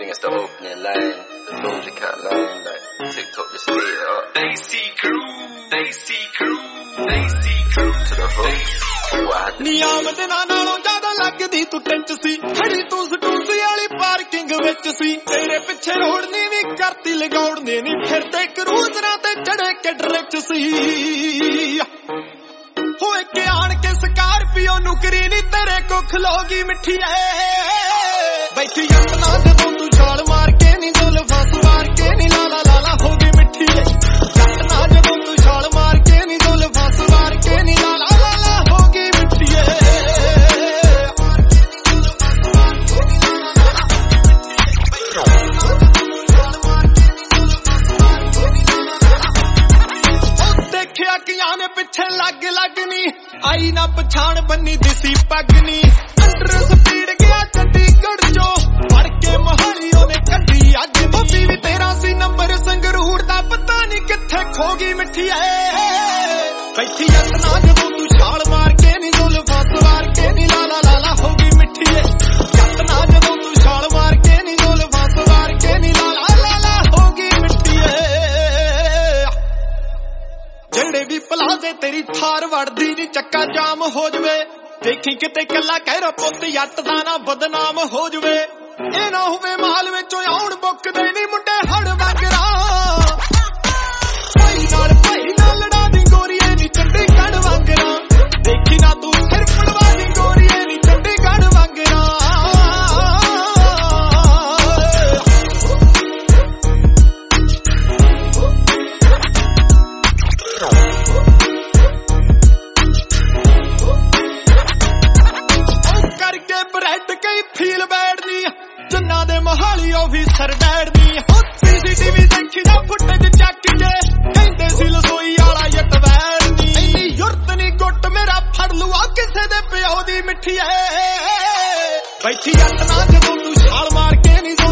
think it's the opening line, the Doja Cat line, like TikTok just ate it up. They see crew to the hook. ਨਿਯਮ ਦਿਨਾਂ ਨਾਲੋਂ ਜ਼ਿਆਦਾ ਲੱਗਦੀ ਤੂੰ ਟਿੰਚ ਸੀ ਖੜੀ ਤੂੰ ਸਟੂਸੀ ਵਾਲੀ ਪਾਰਕਿੰਗ ਵਿੱਚ ਸੀ ਤੇਰੇ ਪਿੱਛੇ ਰੋੜਨੀ ਵੀ ਕਰਤੀ ਲਗਾਉਣਦੇ ਨਹੀਂ ਫਿਰਦੇ ਕਰੂਜ਼ਰਾਂ ਤੇ ਚੜੇ ਕਿਡਰੇ ਚ ਸੀ ਹੋਏ ਕਿ ਆਣ ਕੇ ਸਕਾਰਪੀਓ ਨੁਕਰੀ ਨੀ ਤੇਰੇ ਕੋ ਖਲੋਗੀ ਮਿੱਠੀ ਐ ਬੈਠੀ ਆਪਣਾ ਜਦੋਂ ਤੂੰ ਛਾਲ ਮਾਰ ਕੇ ਨੀ ਜ਼ੁਲਫਾਂ ਸਵਾਰ ਕੇ ਨੀ ਲਾਲਾ ਲਾਲਾ ਹੋ ਗਈ ਮਿੱਠੀ ਐ ਆਪਣਾ ਜਦੋਂ ਤੂੰ ਛਾਲ ਮਾਰ ਕੇ ਨੀ ਜ਼ੁਲਫਾਂ ਸਵਾਰ ਕੇ ਨੀ ਲਾਲਾ ਲਾਲਾ ਹੋ ਗਈ ਮਿੱਠੀ ਐ ਦੇਖਿਆ ਕਿਆਂ ਨੇ ਪਿੱਛੇ ਲੱਗ ਲੱਗਨੀ ਆਈ ਨਾ ਪਛਾਣ ਬੰਨੀ ਦਿਸੀ ਪੱਗਨੀ ਅੰਡਰ ਸਪੀਡ ਗਿਆ ਚੰਡੀਗੜ੍ਹ ਚੋਂ ਫੜ ਕੇ ਮਹਾਲੀ ਉਹਨੇ ਕੱਢੀ ਅੱਜ ਬੱਬੀ ਵੀ ਤੇਰਾ ਸੀ ਨੰਬਰ ਸੰਗਰੂਰ ਦਾ ਪਤਾ ਨਹੀਂ ਕਿੱਥੇ ਖੋ ਗਈ ਮਿੱਠੀ ਐ ਬੈਠੀ ਯਤਨਾ ਜਦੋਂ ਤੂੰ ਛਾਲ ਮਾਰ ਕੇ ਨੀ ਜ਼ੁਲਫਾਂ ਸਵਾਰ ਕੇ ਨੀ ਲਾਲਾ ਲਾਲਾ ਹੋ ਗਈ ਮਿੱਠੀ ਐ ਯਤਨਾ ਜਦੋਂ ਤੂੰ ਛਾਲ ਮਾਰ ਕੇ ਨੀ ਜ਼ੁਲਫਾਂ ਸਵਾਰ ਕੇ ਨੀ ਲਾਲਾ ਲਾਲਾ ਹੋ ਗਈ ਮਿੱਠੀ ਐ ਜਿਹੜੇ ਵੀ ਪਲਾਜ਼ੇ ਤੇਰੀ ਥਾਰ ਵੜਦੀ ਨੀ ਚੱਕਾ ਜਾਮ ਹੋ ਜਵੇ ਦੇਖੀ ਕਿਤੇ ਕੱਲਾ ਕਹਿਰਾ ਪੁੱਤ ਜੱਟ ਦਾ ਨਾ ਬਦਨਾਮ ਹੋ ਜਵੇ ਇਹ ਨਾ ਹੋਵੇ ਮਾਲ ਵਿੱਚੋਂ ਆਉਣ ਬੁੱਕਦੇ ਨੀ ਮੁੰਡੇ ਹੜ ਵਾਂਗਰਾ ਭਾਈ ਨਾਲ ਲੜਾ ਦੀ ਗੋਰੀਏ ਨੀ ਚੰਡੀਗੜ੍ਹ ਵਾਂਗਰਾ ਦੇਖੀ ਨਾ ਤੂੰ ਸਿਰ ਪੜਵਾ ਦੀ ਗੋਰੀਏ ਨੀ ਚੰਡੀਗੜ੍ਹ ਵਾਂਗਰਾ ਫੀਲ ਬੈਡਨੀ ਜੰਨਾ ਦੇ ਮਹਾਲੀ ਆਫੀਸਰ ਬੈਡਨੀ ਸੀਸੀਟੀਵੀ ਦੇਖੀ ਨਾ ਫੁਟੇਜ ਚੱਕ ਕੇ ਕਹਿੰਦੇ ਸੀ ਲਸੋਈ ਵਾਲਾ ਯੱਟ ਵੈਰਨੀ ਇੰਨੀ ਯੁਰਤ ਨੀ ਗੁੱਟ ਮੇਰਾ ਫੜ ਲੂਆ ਕਿਸੇ ਦੇ ਪਿਓ ਦੀ ਮਿੱਠੀ ਐ ਬੈਠੀ ਜੱਟ ਨਾ ਜਦੋਂ ਤੂੰ ਛਾਲ ਮਾਰ ਕੇ ਨੀ